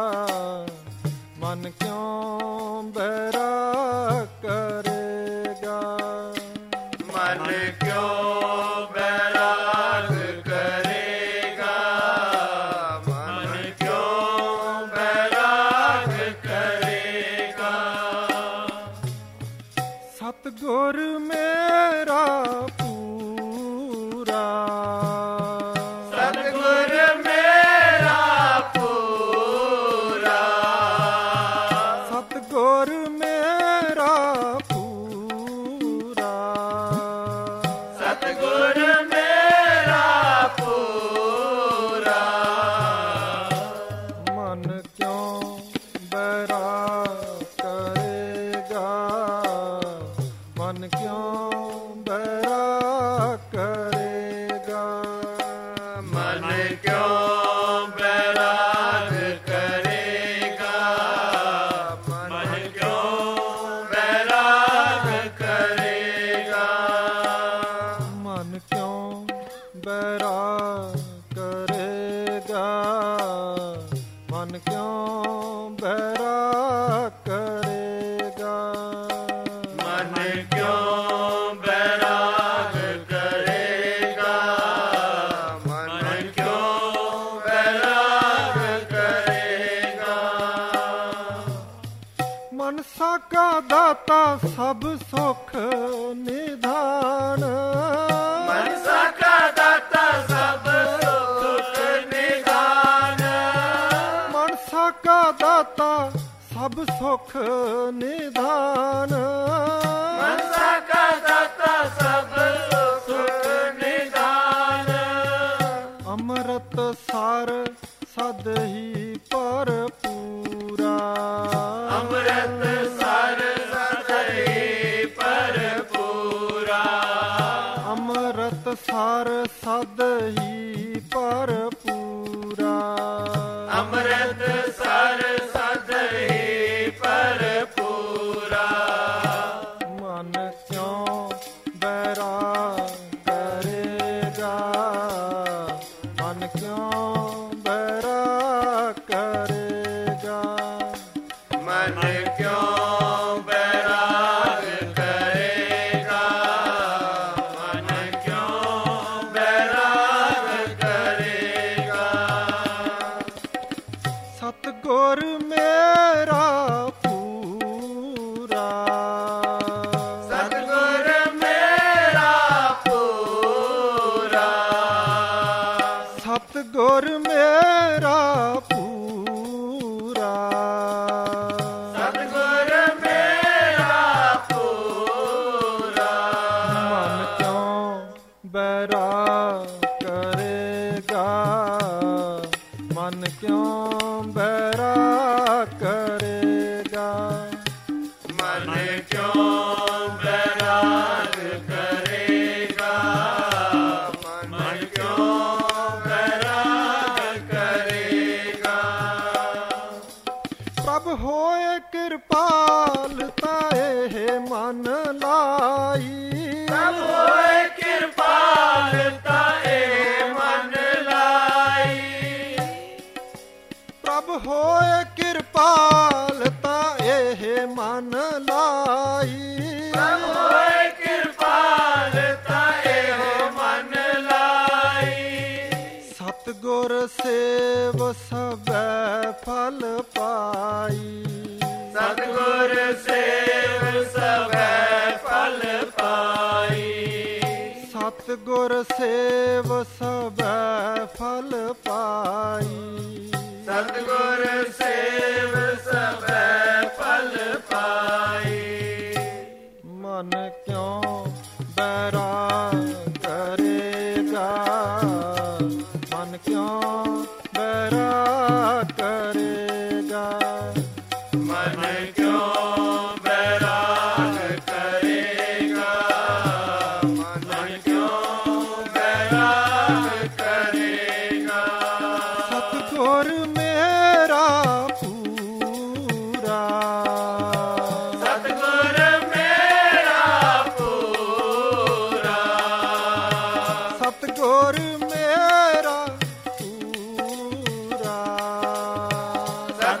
ਮਨ ਕਿਉਂ ਬੈਰਾਗ ਕਰੇਗਾ। ਮਨ ਕਿਉਂ ਬੈਰਾਗ ਕਰੇਗਾ। ਮਨ ਕਿਉਂ ਬੈਰਾਗ ਕਰੇਗਾ। ਸਤਿਗੁਰ ਮੇਰਾ ਪੂਰਾ। ਸਤਿਗੁਰ ਮੇਰਾ ਪੂਰਾ। ਸਤਿਗੁਰ ਮੇਰਾ ਪੂਰਾ। ਸਤਿਗੁਰ ਮੇਰਾ ਪੂਰਾ। ਮਨ ਕਿਉਂ ਬੈਰਾਗ ਕਰੇਗਾ। ਮਨ ਕਿਉਂ ਬੈਰਾਗ ਕਰੇਗਾ। ਮਨ ਕਿਉਂ ਬੈਰਾਗ ਕਰੇਗਾ। ਮਨ ਕਿਉਂ ਬੈਰਾਗ ਕਰੇਗਾ। ਮਨ ਕਿਉਂ ਬੈਰਾਗ ਕਰੇਗਾ। ਮਨ ਕਿਉਂ ਬੈਰਾਗ ਕਰੇਗਾ। ਮਨ ਕਿਉਂ ਬੈਰਾਗ ਕਰੇਗਾ। ਮਨ ਕਿਉਂ ਬੈਰਾਗ ਕਰੇਗਾ। ਮਨਸਾ ਕਾ ਦਾਤਾ ਸਭ ਸੁਖ ਨਿਧਾਨ। ਮਨਸਾ ਕਾ ਦਾਤਾ ਸਭ ਸੁਖ ਨਿਧਾਨ। ਮਨਸਾ ਕਾ ਦਾਤਾ ਸਭ ਸੁਖ ਨਿਧਾਨ। ਮਨਸਾ ਕਾ ਦਾਤਾ ਸਭ ਸੁਖ ਨਿਧਾਨ। ਅੰਮ੍ਰਿਤ ਸਰ ਸਦ ਹੀ ਭਰਪੂਰਾ। ਅੰਮ੍ਰਿਤ ਸਰ ਸਦਈ ਭਰਪੂਰਾ। ਅੰਮ੍ਰਿਤ ਸਰ ਸਦ ਹੀ ਭਰਪੂਰਾ। ਅੰਮ੍ਰਿਤ ਸਰ ਸਦਈ ਭਰਪੂਰਾ। ਮਨ ਕਿਉਂ ਬੈਰਾਗ ਕਰੇਗਾ। ਮਨ ਕਿਉਂ ਬੈਰਾਗ ਕਰੇਗਾ। ਮਨ ਕਿਉਂ ਬੈਰਾਗ ਕਰੇਗਾ। ਮਨ ਕਿਉਂ ਬੈਰਾਗ ਕਰੇਗਾ। ਸਤਿਗੁਰ ਮੇਰਾ ਪੂਰਾ। ਸਤਿਗੁਰ ਮੇਰਾ ਪੂਰਾ। ਸਤਿਗੁਰ ਮੇਰਾ ਪੂਰਾ। ਸਤਿਗੁਰ ਮੇਰਾ ਪੂਰਾ। ਮਨ ਕਿਉਂ ਬੈਰਾਗ ਕਰੇਗਾ। ਮਨ ਕਿਉਂ ਬੈਰਾਗ ਕਰੇਗਾ। ਮਨ ਕਿਉਂ ਬੈਰਾਗ ਕਰੇਗਾ। ਮਨ ਕਿਉਂ ਬੈਰਾਗ ਕਰੇਗਾ। ਪ੍ਰਭ ਹੋਏ ਕਿਰਪਾਲ ਤਾਏ ਮਨ ਲਾਈ। ਪ੍ਰਭ ਹੋਏ ਕਿਰਪਾਲ ਤਾਏ ਮਨ ਲਾਈ। ਪ੍ਰਭ ਹੋਏ ਕਿਰਪਾਲ ਤਾਏ ਮਨ ਲਾਈ। ਪ੍ਰਭ ਹੋਏ ਕਿਰਪਾਲ ਤਾਏ ਮਨ ਲਾਈ। ਸਤਿਗੁਰ ਸੇਵ ਸਭੈ ਫਲ ਪਾਈ। ਸਤਿਗੁਰ ਸੇਵ ਸਭੈ ਫਲ ਪਾਈ। ਸਤਿਗੁਰ ਸੇਵ ਸਭੈ ਫਲ ਪਾਈ। ਸਤਿਗੁਰ ਸੇਵ ਸਭੈ ਫਲ ਪਾਈ। ਮਨ ਕਿਉਂ ਬੈਰਾਗ ਕਰੇਗਾ। ਮਨ ਕਿਉਂ ਬੈਰਾਗ ਕਰੇਗਾ। ਮਨ ਕਿਉਂ ਬੈਰਾਗ ਕਰੇਗਾ। ਮਨ ਕਿਉਂ ਬੈਰਾਗ ਕਰੇਗਾ। ਸਤਿਗੁਰ ਮੇਰਾ ਪੂਰਾ। ਸਤਿਗੁਰ ਮੇਰਾ ਪੂਰਾ। ਸਤਿਗੁਰ ਮੇਰਾ ਪੂਰਾ।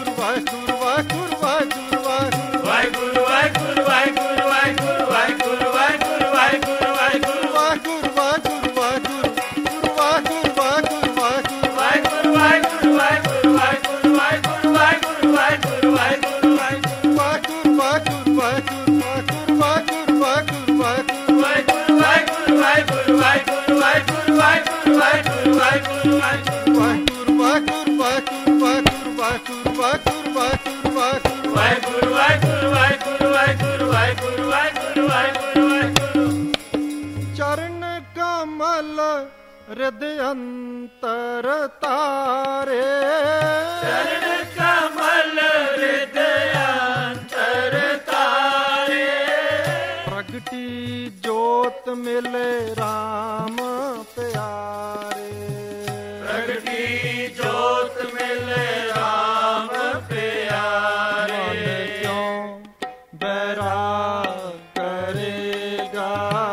ਵਾਹਿਗੁਰੂ ਵਾਹਿਗੁਰੂ ਵਾਹਿਗੁਰੂ ਵਾਹਿਗੁਰੂ ਵਾਹਿਗੁਰੂ ਵਾਹਿਗੁਰੂ ਵਾਹਿਗੁਰੂ ਵਾਹਿਗੁਰੂ ਵਾਹਿਗੁਰੂ ਵਾਹਿਗੁਰੂ ਚਰਨ ਕਮਲ ਹਿਰਦ ਅੰਤਰ ਤਾਰੇ ਚਰਨ ਕਮਲ ਹਿਰਦ ਅੰਤਰ ਤਾਰੇ ਪ੍ਰਗਟੀ ਜੋਤ ਮਿਲੇ RAM ਪਿਆਰੇ ਪ੍ਰਗਟੀ ਜੋਤ ਮਿਲੇ RAM ਪਿਆਰੇ ਮਨ ਕਿਉਂ ਬੈਰਾਗ ਕਰੇਗਾ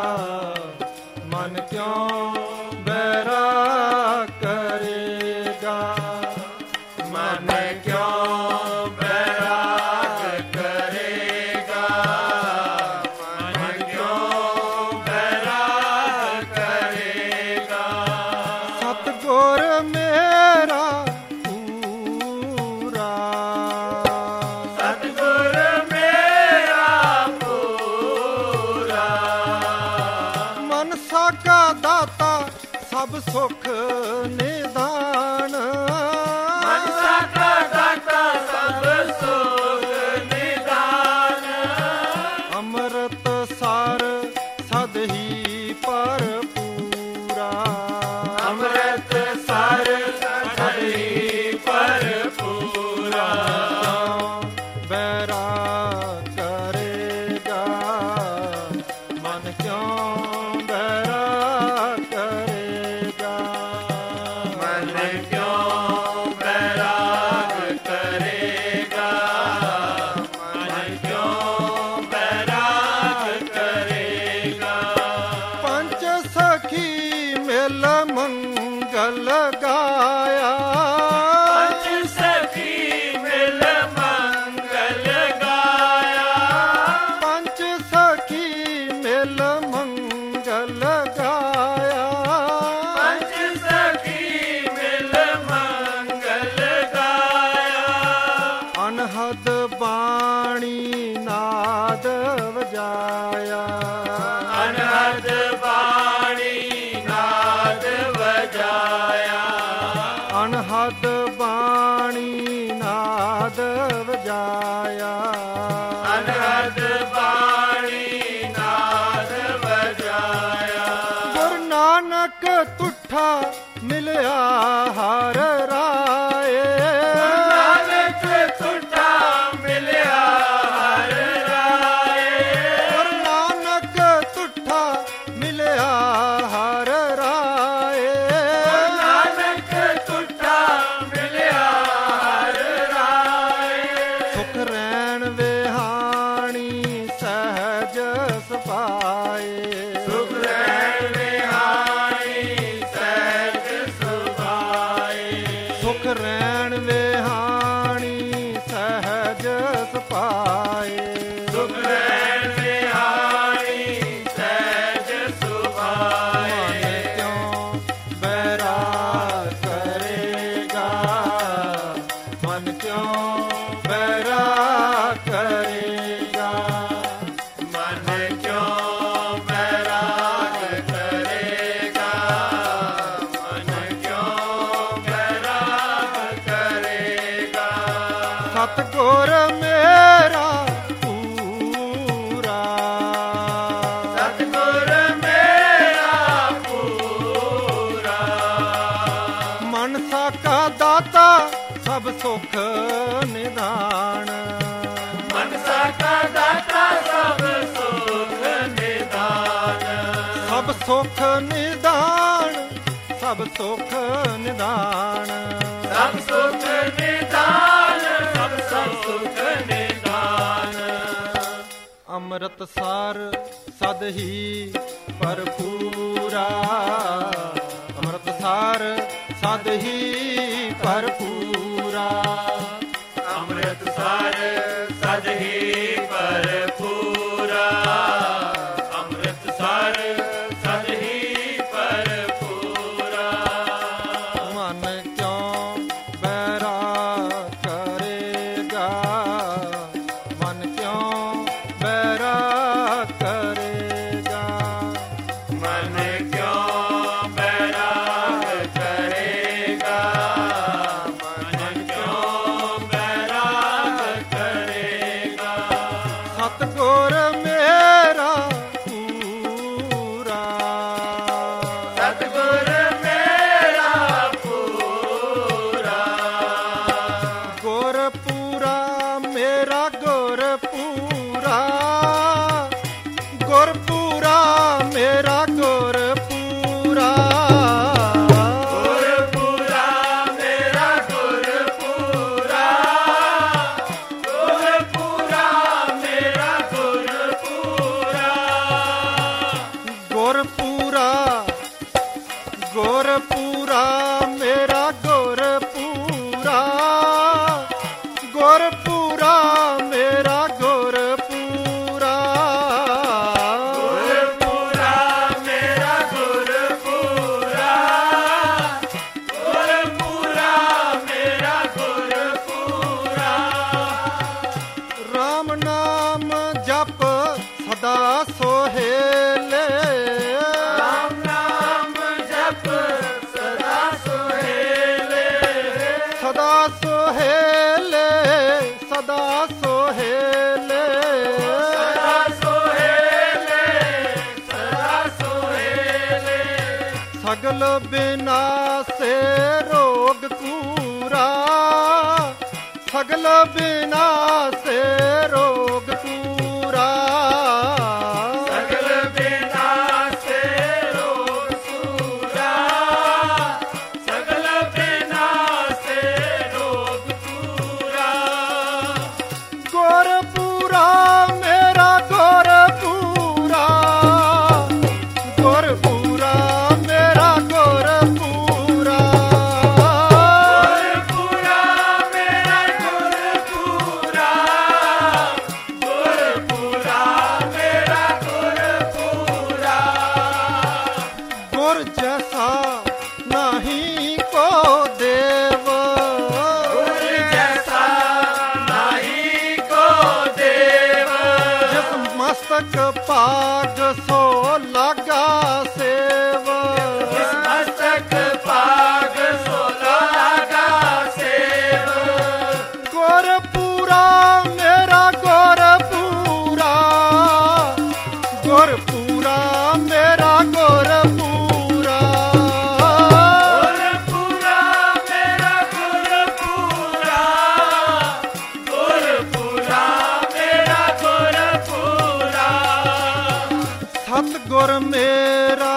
ਮਨ ਕਿਉਂ ਬੈਰਾਗ ਕਰੇਗਾ ਮਨ ਕਿਉਂ ਬੈਰਾਗ ਕਰੇਗਾ ਮਨ ਕਿਉਂ ਬੈਰਾਗ ਕਰੇਗਾ ਸਤਿਗੁਰ ਮੇਰਾ ਪੂਰਾ ਸਤਿਗੁਰ ਮੇਰਾ ਪੂਰਾ ਮਨਸਾ ਕਾ ਦਾਤਾ ਸਭ ਸੁਖ ਨਿਦਾਨ ਮਨਸਾ ਕਾ ਦਾਤਾ ਸਭ ਸੁਖ ਨਿਦਾਨ ਅੰਮ੍ਰਿਤ ਸਰ ਸਦ ਹੀ ਭਰਪੂਰਾ ਅੰਮ੍ਰਿਤ ਸਰ ਸਦ ਹੀ ਭਰਪੂਰਾ ਬੈਰਾਗ ਕਰੇਗਾ ਮਨ ਕਿਉਂ ਬੈਰਾਗ ਕਰੇਗਾ ਮਨ ਕਿਉਂ ਬੈਰਾਗ ਕਰੇਗਾ ਮਨ ਕਿਉਂ ਬੈਰਾਗ ਕਰੇਗਾ ਪੰਜ ਸਖੀ ਮਿਲ ਮੰਗਲ ਗਾਇਆ ਪੰਜ ਸਖੀ ਮਿਲ ਮੰਗਲ ਗਾਇਆ ਪੰਜ ਸਖੀ ਮਿਲ ਮੰਗਲ ਗਾਇਆ ਪੰਜ ਸਖੀ ਮਿਲ ਮੰਗਲ ਗਾਇਆ ਅਨਹਦ ਬਾਣੀ ਨਾਦ ਵਜਾਇਆ ਅਨਹਦ ਬਾਣੀ ਨਾਦ ਵਜਾਇਆ ਅਨਹਦ ਬਾਣੀ ਨਾਦ ਵਜਾਇਆ ਅਨਹਦ ਬਾਣੀ ਨਾਦ ਵਜਾਇਆ ਗੁਰੂ ਨਾਨਕ ਤੁਠਾ ਮਿਲਿਆ ਹਰ ਰਾਏ ਨਾਨਕ ਤੁਠਾ ਮਿਲਿਆ ਹਰ ਰਾਏ ਗੁਰੂ ਨਾਨਕ ਤੁਠਾ ਮਿਲਿਆ ਹਰ ਰਾਏ ਨਾਨਕ ਤੁਠਾ ਮਿਲਿਆ ਹਰ ਰਾਏ ਸੁਖ ਰਹਿਣ ਵਿਹਾਣੀ ਸਹਿਜ ਸੁਭਾਏ ਸੁਖ ਰਹਿਣ ਵਿਹਾਰੀ ਸਹਿਜ ਸੁਭਾਏ ਸੁਖ ਰਹਿਣ ਵਿਹਾਣੀ ਸਹਿਜ ਸੁਭਾਏ ਸੁਖ ਰਹਿਣ ਵਿਹਾਰੀ ਸਹਿਜ ਸੁਭਾਏ ਮਨ ਕਿਉਂ ਬੈਰਾਗ ਕਰੇਗਾ ਮਨ ਕਿਉਂ ਬੈਰਾਗ ਕਰੇਗਾ ਮਨ ਕਿਉਂ ਬੈਰਾਗ ਕਰੇਗਾ ਮਨ ਕਿਉਂ ਬੈਰਾਗ ਕਰੇਗਾ ਸਤਿਗੁਰ ਮੇਰਾ ਪੂਰਾ ਸਤਿਗੁਰ ਮੇਰਾ ਪੂਰਾ ਮਨਸਾ ਕਾ ਦਾਤਾ ਸਭ ਸੁਖ ਨਿਦਾਨ ਮਨਸਾ ਕਾ ਦਾਤਾ ਸਭ ਸੁਖ ਨਿਦਾਨ ਸਭ ਸੁਖ ਨਿਦਾਨ ਸਭ ਸੁਖ ਨਿਦਾਨ ਸਭ ਸੁਖ ਨਿਦਾਨ ਸਭ ਸੁਖ ਨਿਦਾਨ ਅੰਮ੍ਰਿਤ ਸਰ ਸਦ ਹੀ ਭਰਪੂਰਾ ਅੰਮ੍ਰਿਤ ਸਰ ਸਦ ਹੀ ਭਰਪੂਰਾ ਅੰਮ੍ਰਿਤ ਸਰ ਸਦ ਹੀ ਭਰਪੂਰਾ ਅੰਮ੍ਰਿਤ ਸਰ ਸਦ ਹੀ ਭਰਪੂਰਾ ਮਨ ਕਿਉਂ ਬੈਰਾਗ ਕਰੇਗਾ ਮਨ ਕਿਉਂ ਬੈਰਾਗ ਕਰੇਗਾ ਮਨ ਕਿਉਂ ਬੈਰਾਗ ਕਰੇਗਾ ਮਨ ਕਿਉਂ ਗੁਰਪੂਰਾ ਮੇਰਾ ਗੁਰਪੂਰਾ, ਗੁਰਪੂਰਾ ਮੇਰਾ ਗੁਰਪੂਰਾ, ਗੁਰਪੂਰਾ ਮੇਰਾ ਗੁਰਪੂਰਾ, ਗੁਰਪੂਰਾ ਮੇਰਾ ਗੁਰਪੂਰਾ, ਗੁਰਪੂਰਾ ਗੁਰਪੂਰਾ ਮੇਰਾ ਗੁਰਪੂਰਾ, ਗੁਰਪੂਰਾ ਮੇਰਾ ਗੁਰਪੂਰਾ, ਗੁਰਪੂਰਾ ਮੇਰਾ ਗੁਰਪੂਰਾ, ਗੁਰਪੂਰਾ ਮੇਰਾ ਗੁਰਪੂਰਾ, ਰਾਮ ਨਾਮ ਜਪ ਸਦਾ ਸੋਹੇਲੇ, ਰਾਮ ਨਾਮ ਜਪ ਸਦਾ ਸੁਹੇਲੇ, ਸਦਾ ਸੋਹੇਲੇ, ਸਦਾ ਸੋਹੇਲੇ, ਸਦਾ ਸੁਹੇਲੇ, ਸਦਾ ਸੁਹੇਲੇ, ਸਗਲ ਬਿਨਾਸੇ ਰੋਗ ਕੂਰਾ, ਸਗਲ ਬਿਨਾਸੇ ਰੋਗ ਕੂਰਾ, ਸਗਲ ਬਿਨਾਸੇ ਰੋਗ ਕੂਰਾ, ਸਗਲ ਬਿਨਾਸੇ ਰੋਗ ਕੂਰਾ, ਗੁਰਪੂਰਾ ਮੇਰਾ ਗੁਰਪੂਰਾ, ਗੁਰਪੂਰਾ ਮੇਰਾ ਗੁਰਪੂਰਾ, ਗੁਰਪੂਰਾ ਮੇਰਾ ਗੁਰਪੂਰਾ, ਗੁਰਪੂਰਾ ਮੇਰਾ ਗੁਰਪੂਰਾ, ਗੁਰ ਜੈਸਾ ਨਹੀਂ ਕੋ ਦੇਵ, ਗੁਰ ਜੈਸਾ ਨਾਹੀ ਕੋ ਦੇਵ, ਜਿਸ ਮਸਤਕ ਪਾਗ ਸੋ ਲਾਗਾ ਸੇਵ, ਜਿਸ ਮਸਤਕ ਪਾਗ ਸੋ ਲਾਗਾ ਸੇਵ, ਗੁਰਪੂਰਾ ਮੇਰਾ ਗੁਰਪੂਰਾ, ਗੁਰਪੂਰਾ ਮੇਰਾ ਗੁਰਪੂਰਾ, ਗੁਰਪੂਰਾ ਮੇਰਾ ਗੁਰਪੂਰਾ, ਗੁਰਪੂਰਾ ਮੇਰਾ ਗੁਰਪੂਰਾ, ਸਤਿਗੁਰ ਮੇਰਾ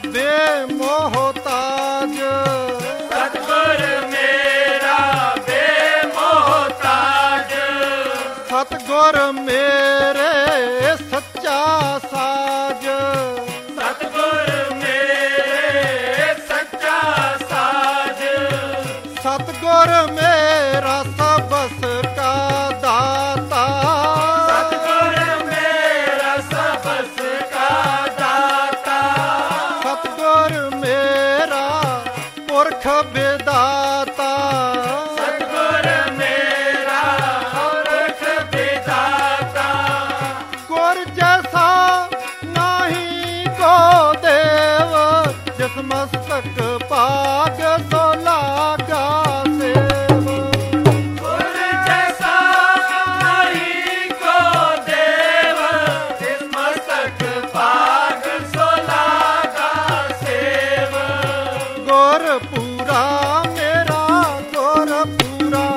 ਬੇਮੋਹਤਾਜ, ਸਤਿਗੁਰ ਮੇਰਾ ਬੇਮੋਹਤਾਜ, ਸਤਿਗੁਰ ਮੇਰੇ ਸੱਚਾ ਸਾਜ, ਸਤਿਗੁਰ ਮੇਰੇ ਸੱਚਾ ਸਾਜ, ਸਤਿਗੁਰ ਮੇਰਾ ਸਬਸ ਕਾ ਦਾਤਾ, ਸਤਿਗੁਰ ਮੇਰਾ ਸਬਸ ਕਾ ਦਾਤਾ, ਸਤਿਗੁਰ ਮੇਰਾ ਪੁਰਖ ਵਿਦਾਤਾ, ਸਤਿਗੁਰ ਮੇਰਾ ਪੁਰਖ ਵਿਦਾਤਾ, ਗੁਰ ਜੈਸਾ ਨਹੀਂ ਕੋ ਦੇਵ, ਜਿਸ ਮਸਤਕ ਪਾਗ ਸੋ ਲਾਗਾ ਸੇਵ, ਗੁਰ ਜੈਸਾ ਨਾਹੀ ਕੋ ਦੇਵ, ਜਿਸ ਮਸਤਕ ਪਾਗ ਸੋ ਲਾਗਾ ਸੇਵ, ਗੁਰਪੂਰਾ ਮੇਰਾ ਗੁਰਪੂਰਾ,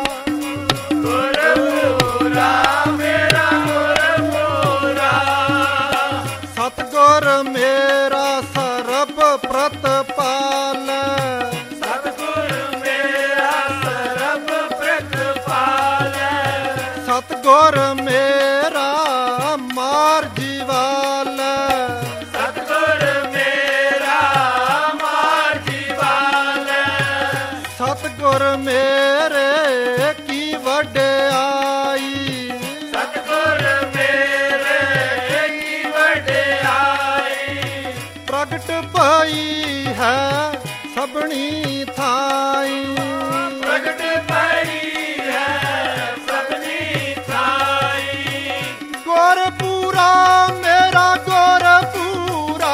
ਗੁਰਪੂਰਾ ਮੇਰਾ ਗੁਰਪੂਰਾ, ਸਤਿਗੁਰ ਮੇਰਾ ਸਰਬ ਪ੍ਰਤਪਾਲ, ਸਤਿਗੁਰ ਮੇਰਾ ਸਰਬ ਪ੍ਰਤਪਾਲ, ਸਤਿਗੁਰ ਮੇਰਾ ਮਾਰ ਜੀਵਾਲ, ਸਤਿਗੁਰ ਮੇਰਾ ਮਾਰ ਜੀਵਾਲ, ਸਤਿਗੁਰ ਮੇਰੇ ਕੀ ਵਡਿਆਈ, ਸਤਿਗੁਰ ਮੇਰੇ ਕੀ ਵਡਿਆਈ, ਪ੍ਰਗਟ ਪਈ ਹੈ ਸਭਨੀ ਥਾਈ, ਪ੍ਰਗਟ ਪਈ ਹੈ ਸਭਨੀ ਥਾਈ, ਗੁਰਪੂਰਾ ਮੇਰਾ ਗੁਰਪੂਰਾ,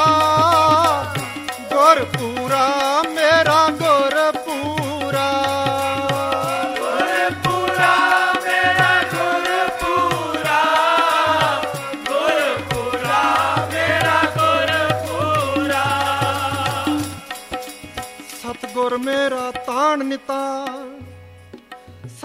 ਗੁਰਪੂਰਾ ਮੇਰਾ ਗੁਰਪੂਰਾ, ਗੁਰਪੂਰਾ ਮੇਰਾ ਗੁਰਪੂਰਾ, ਗੁਰਪੂਰਾ ਮੇਰਾ ਗੁਰਪੂਰਾ, ਸਤਿਗੁਰ ਮੇਰਾ ਤਾਣ ਨਿਤਾਨ,